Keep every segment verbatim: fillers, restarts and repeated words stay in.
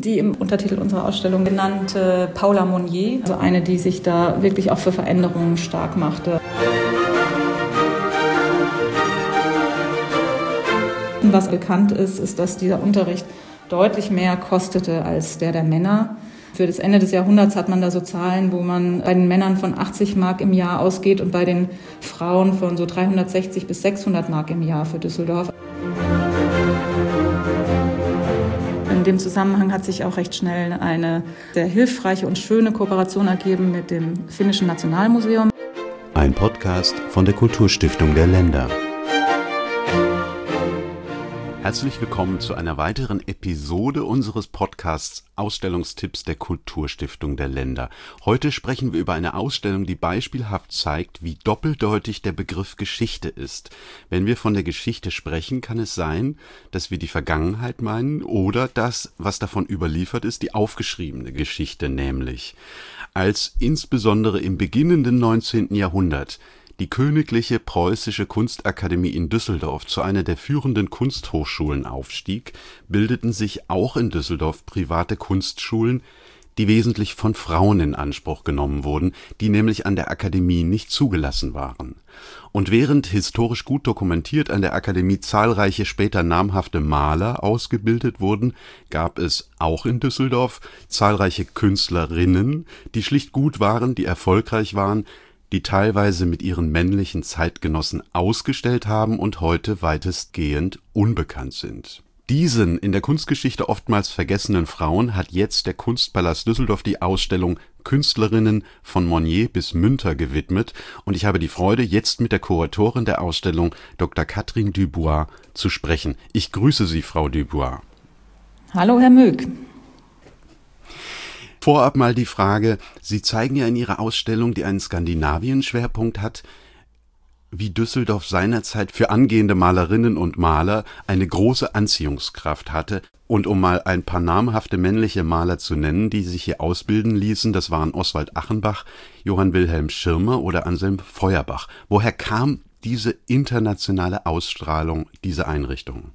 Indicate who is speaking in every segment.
Speaker 1: Die im Untertitel unserer Ausstellung genannte Paula Monnier, also eine, die sich da wirklich auch für Veränderungen stark machte. Was bekannt ist, ist, dass dieser Unterricht deutlich mehr kostete als der der Männer. Für das Ende des Jahrhunderts hat man da so Zahlen, wo man bei den Männern von achtzig Mark im Jahr ausgeht und bei den Frauen von so dreihundertsechzig bis sechshundert Mark im Jahr für Düsseldorf. In dem Zusammenhang hat sich auch recht schnell eine sehr hilfreiche und schöne Kooperation ergeben mit dem Finnischen Nationalmuseum.
Speaker 2: Ein Podcast von der Kulturstiftung der Länder. Herzlich willkommen zu einer weiteren Episode unseres Podcasts Ausstellungstipps der Kulturstiftung der Länder. Heute sprechen wir über eine Ausstellung, die beispielhaft zeigt, wie doppeldeutig der Begriff Geschichte ist. Wenn wir von der Geschichte sprechen, kann es sein, dass wir die Vergangenheit meinen oder das, was davon überliefert ist, die aufgeschriebene Geschichte nämlich. Als insbesondere im beginnenden neunzehnten Jahrhundert die Königliche Preußische Kunstakademie in Düsseldorf zu einer der führenden Kunsthochschulen aufstieg, bildeten sich auch in Düsseldorf private Kunstschulen, die wesentlich von Frauen in Anspruch genommen wurden, die nämlich an der Akademie nicht zugelassen waren. Und während historisch gut dokumentiert an der Akademie zahlreiche später namhafte Maler ausgebildet wurden, gab es auch in Düsseldorf zahlreiche Künstlerinnen, die schlicht gut waren, die erfolgreich waren, die teilweise mit ihren männlichen Zeitgenossen ausgestellt haben und heute weitestgehend unbekannt sind. Diesen in der Kunstgeschichte oftmals vergessenen Frauen hat jetzt der Kunstpalast Düsseldorf die Ausstellung Künstlerinnen von Monnier bis Münter gewidmet und ich habe die Freude, jetzt mit der Kuratorin der Ausstellung, Doktor Katrin Dubois, zu sprechen. Ich grüße Sie, Frau Dubois.
Speaker 1: Hallo, Herr Möck.
Speaker 2: Vorab mal die Frage, Sie zeigen ja in Ihrer Ausstellung, die einen Skandinavien-Schwerpunkt hat, wie Düsseldorf seinerzeit für angehende Malerinnen und Maler eine große Anziehungskraft hatte. Und um mal ein paar namhafte männliche Maler zu nennen, die sich hier ausbilden ließen, das waren Oswald Achenbach, Johann Wilhelm Schirmer oder Anselm Feuerbach. Woher kam diese internationale Ausstrahlung dieser Einrichtung?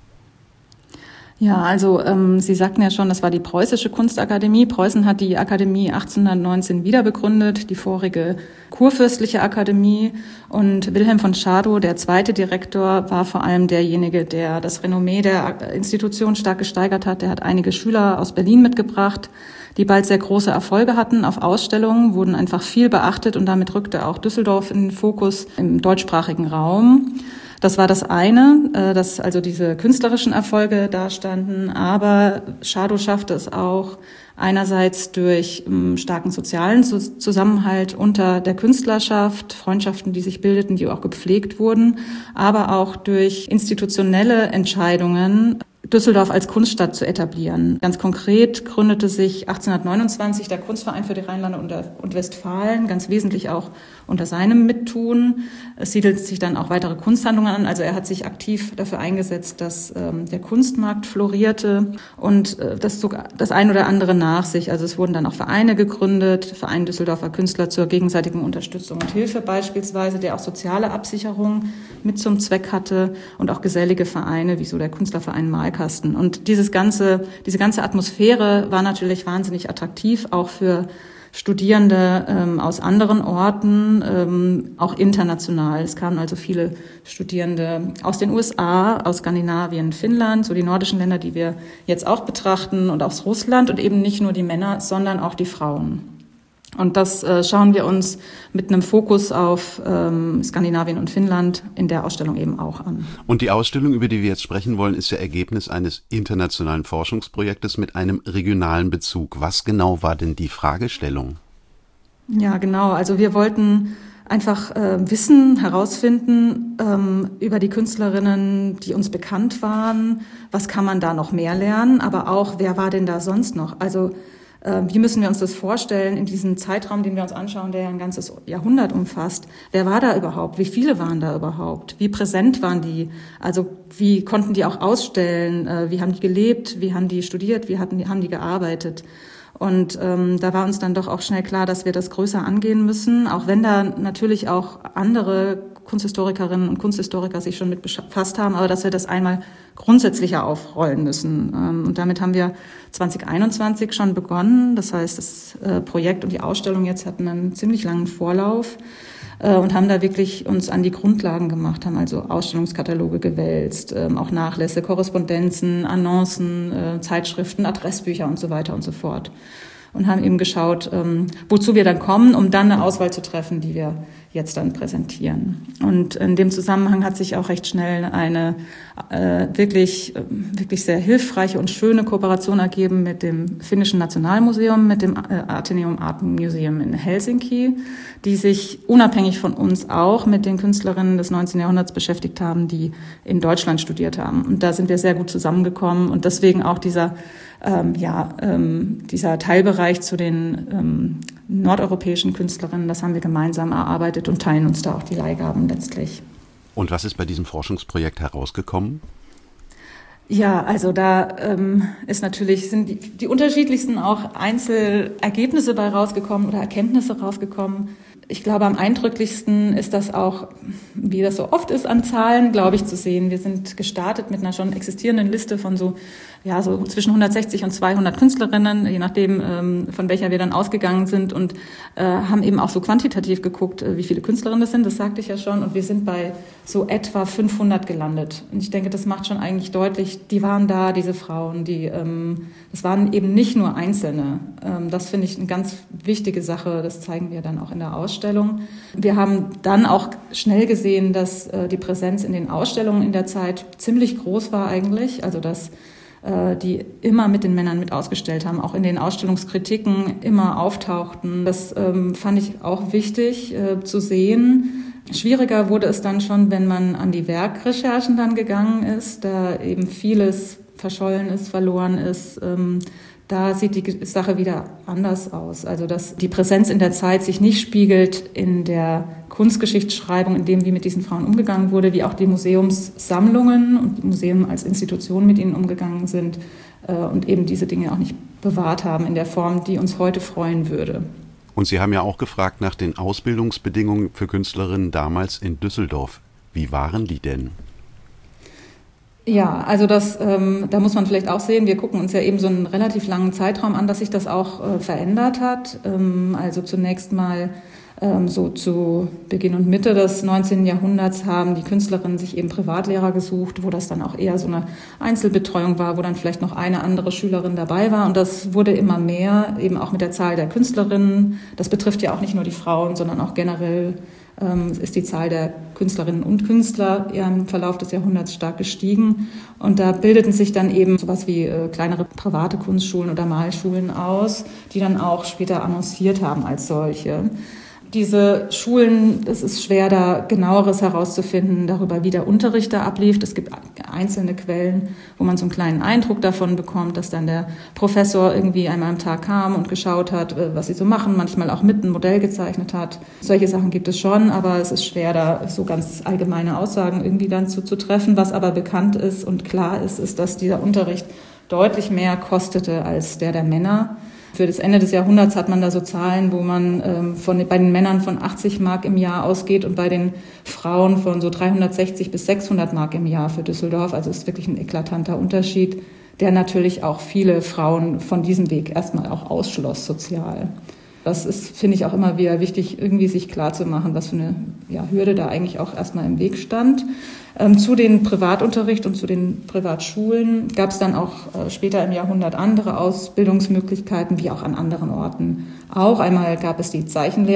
Speaker 1: Ja, also ähm, Sie sagten ja schon, das war die Preußische Kunstakademie. Preußen hat die Akademie achtzehnhundertneunzehn wiederbegründet, die vorige kurfürstliche Akademie. Und Wilhelm von Schadow, der zweite Direktor, war vor allem derjenige, der das Renommee der Institution stark gesteigert hat. Der hat einige Schüler aus Berlin mitgebracht, die bald sehr große Erfolge hatten auf Ausstellungen, wurden einfach viel beachtet und damit rückte auch Düsseldorf in den Fokus im deutschsprachigen Raum. Das war das eine, dass also diese künstlerischen Erfolge dastanden, aber Schadow schaffte es auch einerseits durch starken sozialen Zusammenhalt unter der Künstlerschaft, Freundschaften, die sich bildeten, die auch gepflegt wurden, aber auch durch institutionelle Entscheidungen, Düsseldorf als Kunststadt zu etablieren. Ganz konkret gründete sich achtzehnhundertneunundzwanzig der Kunstverein für die Rheinlande und Westfalen, ganz wesentlich auch unter seinem Mittun. Es siedelten sich dann auch weitere Kunsthandlungen an. Also er hat sich aktiv dafür eingesetzt, dass ähm, der Kunstmarkt florierte und äh, das zog das ein oder andere nach sich. Also es wurden dann auch Vereine gegründet, Verein Düsseldorfer Künstler zur gegenseitigen Unterstützung und Hilfe beispielsweise, der auch soziale Absicherung mit zum Zweck hatte und auch gesellige Vereine, wie so der Künstlerverein Malkasten. Und dieses ganze, diese ganze Atmosphäre war natürlich wahnsinnig attraktiv, auch für Studierende ähm, aus anderen Orten, ähm, auch international. Es kamen also viele Studierende aus den U S A, aus Skandinavien, Finnland, so die nordischen Länder, die wir jetzt auch betrachten, und aus Russland, und eben nicht nur die Männer, sondern auch die Frauen. Und das äh, schauen wir uns mit einem Fokus auf ähm, Skandinavien und Finnland in der Ausstellung eben auch an.
Speaker 2: Und die Ausstellung, über die wir jetzt sprechen wollen, ist ja Ergebnis eines internationalen Forschungsprojektes mit einem regionalen Bezug. Was genau war denn die Fragestellung?
Speaker 1: Ja, genau. Also wir wollten einfach äh, Wissen herausfinden ähm, über die Künstlerinnen, die uns bekannt waren. Was kann man da noch mehr lernen? Aber auch, wer war denn da sonst noch? Also wie müssen wir uns das vorstellen in diesem Zeitraum, den wir uns anschauen, der ja ein ganzes Jahrhundert umfasst? Wer war da überhaupt? Wie viele waren da überhaupt? Wie präsent waren die? Also wie konnten die auch ausstellen? Wie haben die gelebt? Wie haben die studiert? Wie hatten die, haben die gearbeitet? Und ähm, da war uns dann doch auch schnell klar, dass wir das größer angehen müssen, auch wenn da natürlich auch andere Kunsthistorikerinnen und Kunsthistoriker sich schon mit befasst haben, aber dass wir das einmal grundsätzlicher aufrollen müssen. Und damit haben wir zwanzig einundzwanzig schon begonnen. Das heißt, das Projekt und die Ausstellung jetzt hatten einen ziemlich langen Vorlauf und haben da wirklich uns an die Grundlagen gemacht, haben also Ausstellungskataloge gewälzt, auch Nachlässe, Korrespondenzen, Annoncen, Zeitschriften, Adressbücher und so weiter und so fort. Und haben eben geschaut, ähm, wozu wir dann kommen, um dann eine Auswahl zu treffen, die wir jetzt dann präsentieren. Und in dem Zusammenhang hat sich auch recht schnell eine äh, wirklich, äh, wirklich sehr hilfreiche und schöne Kooperation ergeben mit dem Finnischen Nationalmuseum, mit dem äh, Atheneum Art Museum in Helsinki, die sich unabhängig von uns auch mit den Künstlerinnen des neunzehnten Jahrhunderts beschäftigt haben, die in Deutschland studiert haben. Und da sind wir sehr gut zusammengekommen und deswegen auch dieser Ähm, ja, ähm, dieser Teilbereich zu den ähm, nordeuropäischen Künstlerinnen, das haben wir gemeinsam erarbeitet und teilen uns da auch die Leihgaben letztlich.
Speaker 2: Und was ist bei diesem Forschungsprojekt herausgekommen?
Speaker 1: Ja, also da ähm, ist natürlich, sind die, die unterschiedlichsten auch Einzelergebnisse bei rausgekommen oder Erkenntnisse rausgekommen. Ich glaube, am eindrücklichsten ist das auch, wie das so oft ist, an Zahlen, glaube ich, zu sehen. Wir sind gestartet mit einer schon existierenden Liste von so, ja, so zwischen hundertsechzig und zweihundert Künstlerinnen, je nachdem, ähm, von welcher wir dann ausgegangen sind und äh, haben eben auch so quantitativ geguckt, äh, wie viele Künstlerinnen das sind, das sagte ich ja schon. Und wir sind bei so etwa fünfhundert gelandet. Und ich denke, das macht schon eigentlich deutlich, die waren da, diese Frauen, die, ähm, das waren eben nicht nur Einzelne. Ähm, das finde ich eine ganz wichtige Sache, das zeigen wir dann auch in der Ausstellung. Wir haben dann auch schnell gesehen, dass äh, die Präsenz in den Ausstellungen in der Zeit ziemlich groß war eigentlich, also dass äh, die immer mit den Männern mit ausgestellt haben, auch in den Ausstellungskritiken immer auftauchten. Das ähm, fand ich auch wichtig äh, zu sehen. Schwieriger wurde es dann schon, wenn man an die Werkrecherchen dann gegangen ist, da eben vieles verschollen ist, verloren ist. Ähm, Da sieht die Sache wieder anders aus. Also dass die Präsenz in der Zeit sich nicht spiegelt in der Kunstgeschichtsschreibung, in dem, wie mit diesen Frauen umgegangen wurde, wie auch die Museumssammlungen und die Museen als Institution mit ihnen umgegangen sind äh, und eben diese Dinge auch nicht bewahrt haben in der Form, die uns heute freuen würde.
Speaker 2: Und Sie haben ja auch gefragt nach den Ausbildungsbedingungen für Künstlerinnen damals in Düsseldorf. Wie waren die denn?
Speaker 1: Ja, also das, ähm, da muss man vielleicht auch sehen, wir gucken uns ja eben so einen relativ langen Zeitraum an, dass sich das auch äh, verändert hat. Ähm, also zunächst mal ähm, so zu Beginn und Mitte des neunzehnten Jahrhunderts haben die Künstlerinnen sich eben Privatlehrer gesucht, wo das dann auch eher so eine Einzelbetreuung war, wo dann vielleicht noch eine andere Schülerin dabei war. Und das wurde immer mehr, eben auch mit der Zahl der Künstlerinnen. Das betrifft ja auch nicht nur die Frauen, sondern auch generell ähm, ist die Zahl der Künstlerinnen und Künstler im Verlauf des Jahrhunderts stark gestiegen. Und da bildeten sich dann eben sowas wie äh, kleinere private Kunstschulen oder Malschulen aus, die dann auch später annonciert haben als solche. Diese Schulen, es ist schwer, da genaueres herauszufinden darüber, wie der Unterricht da ablief. Es gibt einzelne Quellen, wo man so einen kleinen Eindruck davon bekommt, dass dann der Professor irgendwie einmal am Tag kam und geschaut hat, was sie so machen, manchmal auch mit ein Modell gezeichnet hat. Solche Sachen gibt es schon, aber es ist schwer, da so ganz allgemeine Aussagen irgendwie dann zu, zu treffen. Was aber bekannt ist und klar ist, ist, dass dieser Unterricht deutlich mehr kostete als der der Männer. Für das Ende des Jahrhunderts hat man da so Zahlen, wo man ähm, von, bei den Männern von achtzig Mark im Jahr ausgeht und bei den Frauen von so dreihundertsechzig bis sechshundert Mark im Jahr für Düsseldorf. Also es ist wirklich ein eklatanter Unterschied, der natürlich auch viele Frauen von diesem Weg erstmal auch ausschloss sozial. Das ist, finde ich, auch immer wieder wichtig, irgendwie sich klarzumachen, was für eine ja, Hürde da eigentlich auch erstmal im Weg stand. Ähm, zu den Privatunterricht und zu den Privatschulen gab es dann auch äh, später im Jahrhundert andere Ausbildungsmöglichkeiten, wie auch an anderen Orten. Auch einmal gab es die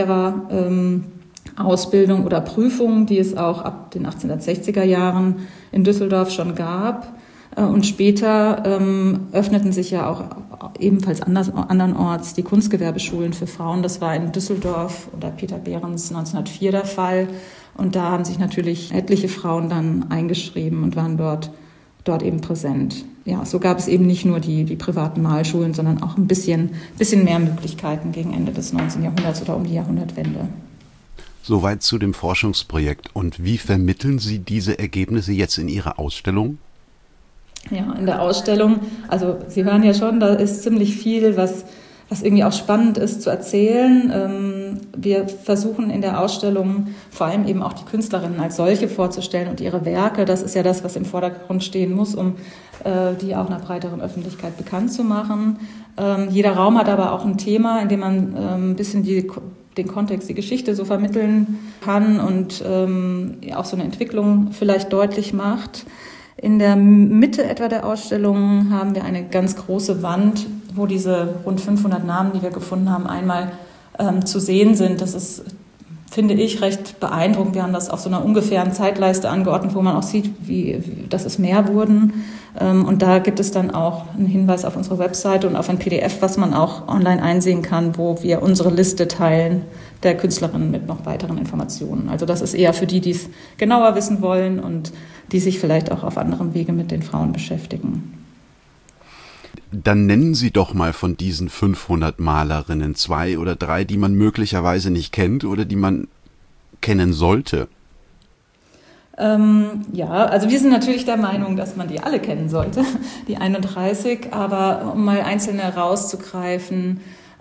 Speaker 1: Zeichenlehrer-Ausbildung ähm, oder Prüfung, die es auch ab den achtzehnhundertsechziger Jahren in Düsseldorf schon gab. Und später ähm, öffneten sich ja auch ebenfalls anders, andernorts die Kunstgewerbeschulen für Frauen. Das war in Düsseldorf oder Peter Behrens neunzehnhundertvier der Fall. Und da haben sich natürlich etliche Frauen dann eingeschrieben und waren dort, dort eben präsent. Ja, so gab es eben nicht nur die, die privaten Malschulen, sondern auch ein bisschen, bisschen mehr Möglichkeiten gegen Ende des neunzehnten Jahrhunderts oder um die Jahrhundertwende.
Speaker 2: Soweit zu dem Forschungsprojekt. Und wie vermitteln Sie diese Ergebnisse jetzt in Ihrer Ausstellung?
Speaker 1: Ja, in der Ausstellung, also Sie hören ja schon, da ist ziemlich viel, was was irgendwie auch spannend ist zu erzählen. Ähm, wir versuchen in der Ausstellung vor allem eben auch die Künstlerinnen als solche vorzustellen und ihre Werke. Das ist ja das, was im Vordergrund stehen muss, um äh, die auch einer breiteren Öffentlichkeit bekannt zu machen. Ähm, jeder Raum hat aber auch ein Thema, in dem man ähm, ein bisschen die, den Kontext, die Geschichte so vermitteln kann und ähm, auch so eine Entwicklung vielleicht deutlich macht. In der Mitte etwa der Ausstellung haben wir eine ganz große Wand, wo diese rund fünfhundert Namen, die wir gefunden haben, einmal ähm, zu sehen sind. Das ist, finde ich, recht beeindruckend. Wir haben das auf so einer ungefähren Zeitleiste angeordnet, wo man auch sieht, wie, wie dass es mehr wurden. Ähm, und da gibt es dann auch einen Hinweis auf unsere Webseite und auf ein P D F, was man auch online einsehen kann, wo wir unsere Liste teilen der Künstlerinnen mit noch weiteren Informationen. Also das ist eher für die, die es genauer wissen wollen und die sich vielleicht auch auf anderem Wege mit den Frauen beschäftigen.
Speaker 2: Dann nennen Sie doch mal von diesen fünfhundert Malerinnen zwei oder drei, die man möglicherweise nicht kennt oder die man kennen sollte.
Speaker 1: Ähm, ja, also wir sind natürlich der Meinung, dass man die alle kennen sollte, die einunddreißig, aber um mal einzelne rauszugreifen,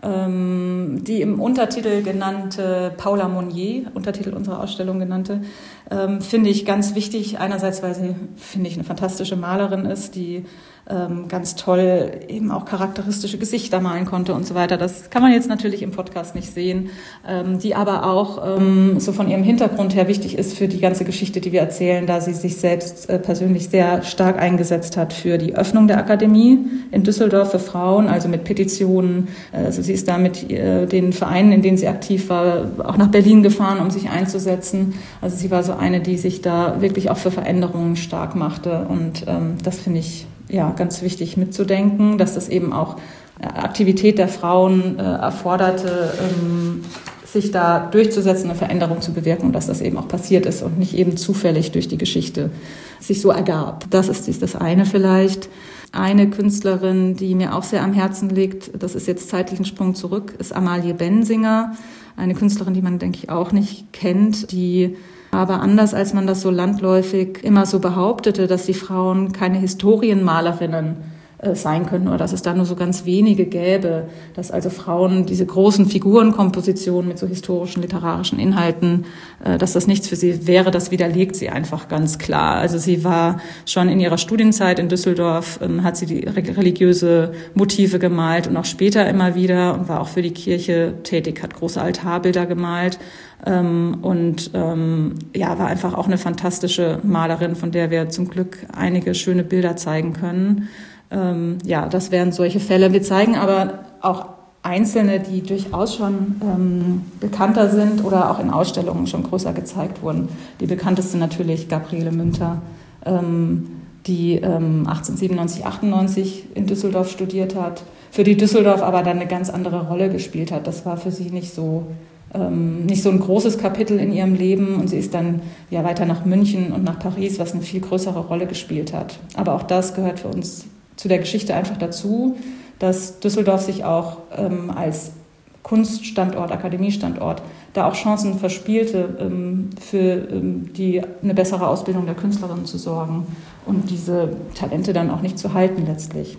Speaker 1: ähm, die im Untertitel genannte Paula Monnier, Untertitel unserer Ausstellung genannte, ähm, finde ich ganz wichtig. Einerseits, weil sie, finde ich, eine fantastische Malerin ist, die ähm, ganz toll eben auch charakteristische Gesichter malen konnte und so weiter. Das kann man jetzt natürlich im Podcast nicht sehen, ähm, die aber auch ähm, so von ihrem Hintergrund her wichtig ist für die ganze Geschichte, die wir erzählen, da sie sich selbst äh, persönlich sehr stark eingesetzt hat für die Öffnung der Akademie in Düsseldorf für Frauen, also mit Petitionen. Also sie ist da mit äh, den Vereinen, in denen sie aktiv war, auch nach Berlin gefahren, um sich einzusetzen. Also sie war so eine, die sich da wirklich auch für Veränderungen stark machte und ähm, das finde ich ja ganz wichtig mitzudenken, dass das eben auch Aktivität der Frauen äh, erforderte, ähm, sich da durchzusetzen, eine Veränderung zu bewirken und dass das eben auch passiert ist und nicht eben zufällig durch die Geschichte sich so ergab. Das ist das eine vielleicht. Eine Künstlerin, die mir auch sehr am Herzen liegt, das ist jetzt zeitlich ein Sprung zurück, ist Amalie Bensinger, eine Künstlerin, die man, denke ich, auch nicht kennt, die aber anders als man das so landläufig immer so behauptete, dass die Frauen keine Historienmalerinnen äh, sein können oder dass es da nur so ganz wenige gäbe, dass also Frauen diese großen Figurenkompositionen mit so historischen, literarischen Inhalten, äh, dass das nichts für sie wäre, das widerlegt sie einfach ganz klar. Also sie war schon in ihrer Studienzeit in Düsseldorf, ähm, hat sie die religiöse Motive gemalt und auch später immer wieder und war auch für die Kirche tätig, hat große Altarbilder gemalt. Ähm, und ähm, ja, war einfach auch eine fantastische Malerin, von der wir zum Glück einige schöne Bilder zeigen können. Ähm, ja, das wären solche Fälle. Wir zeigen aber auch einzelne, die durchaus schon ähm, bekannter sind oder auch in Ausstellungen schon größer gezeigt wurden. Die bekannteste natürlich Gabriele Münter, ähm, die ähm, achtzehnhundertsiebenundneunzig, achtundneunzig in Düsseldorf studiert hat, für die Düsseldorf aber dann eine ganz andere Rolle gespielt hat. Das war für sie nicht so nicht so ein großes Kapitel in ihrem Leben und sie ist dann ja weiter nach München und nach Paris, was eine viel größere Rolle gespielt hat. Aber auch das gehört für uns zu der Geschichte einfach dazu, dass Düsseldorf sich auch ähm, als Kunststandort, Akademiestandort, da auch Chancen verspielte, ähm, für ähm, die eine bessere Ausbildung der Künstlerinnen zu sorgen und diese Talente dann auch nicht zu halten letztlich.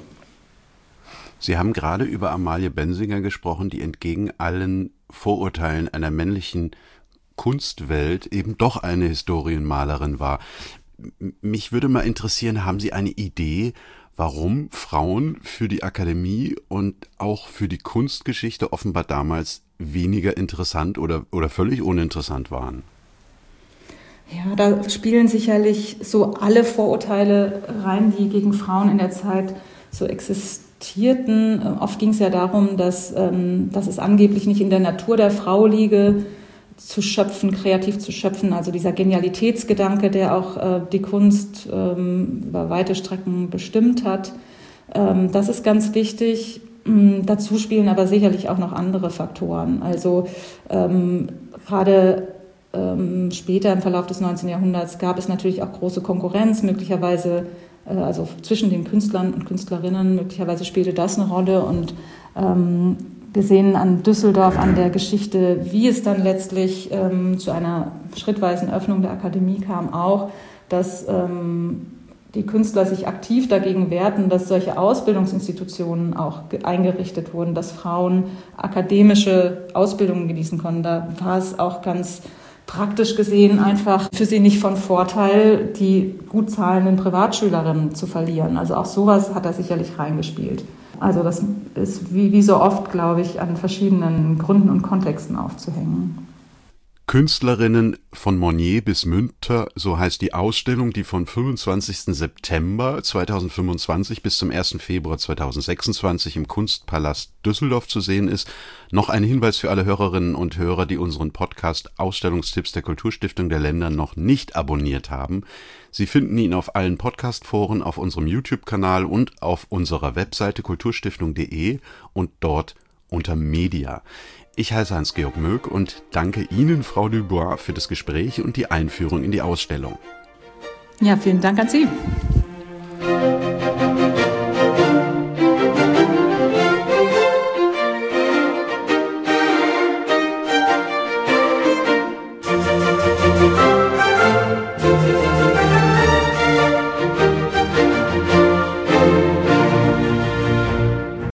Speaker 2: Sie haben gerade über Amalie Bensinger gesprochen, die entgegen allen Vorurteilen einer männlichen Kunstwelt eben doch eine Historienmalerin war. Mich würde mal interessieren, haben Sie eine Idee, warum Frauen für die Akademie und auch für die Kunstgeschichte offenbar damals weniger interessant oder, oder völlig uninteressant waren?
Speaker 1: Ja, da spielen sicherlich so alle Vorurteile rein, die gegen Frauen in der Zeit so existieren. Oft ging es ja darum, dass, ähm, dass es angeblich nicht in der Natur der Frau liege, zu schöpfen, kreativ zu schöpfen. Also dieser Genialitätsgedanke, der auch äh, die Kunst ähm, über weite Strecken bestimmt hat. Ähm, das ist ganz wichtig. Ähm, dazu spielen aber sicherlich auch noch andere Faktoren. Also ähm, gerade ähm, später im Verlauf des neunzehnten Jahrhunderts gab es natürlich auch große Konkurrenz, möglicherweise also zwischen den Künstlern und Künstlerinnen, möglicherweise spielte das eine Rolle und ähm, wir sehen an Düsseldorf, an der Geschichte, wie es dann letztlich ähm, zu einer schrittweisen Öffnung der Akademie kam, auch, dass ähm, die Künstler sich aktiv dagegen wehrten, dass solche Ausbildungsinstitutionen auch eingerichtet wurden, dass Frauen akademische Ausbildungen genießen konnten. Da war es auch ganz praktisch gesehen einfach für sie nicht von Vorteil, die gut zahlenden Privatschülerinnen zu verlieren. Also auch sowas hat da sicherlich reingespielt. Also das ist wie, wie so oft, glaube ich, an verschiedenen Gründen und Kontexten aufzuhängen.
Speaker 2: Künstlerinnen von Monnier bis Münter, so heißt die Ausstellung, die von fünfundzwanzigsten September zweitausendfünfundzwanzig bis zum ersten Februar zweitausendsechsundzwanzig im Kunstpalast Düsseldorf zu sehen ist. Noch ein Hinweis für alle Hörerinnen und Hörer, die unseren Podcast Ausstellungstipps der Kulturstiftung der Länder noch nicht abonniert haben. Sie finden ihn auf allen Podcast-Foren, auf unserem YouTube-Kanal und auf unserer Webseite kulturstiftung punkt de und dort unter Media. Ich heiße Hans-Georg Möck und danke Ihnen, Frau Dubois, für das Gespräch und die Einführung in die Ausstellung.
Speaker 1: Ja, vielen Dank an Sie.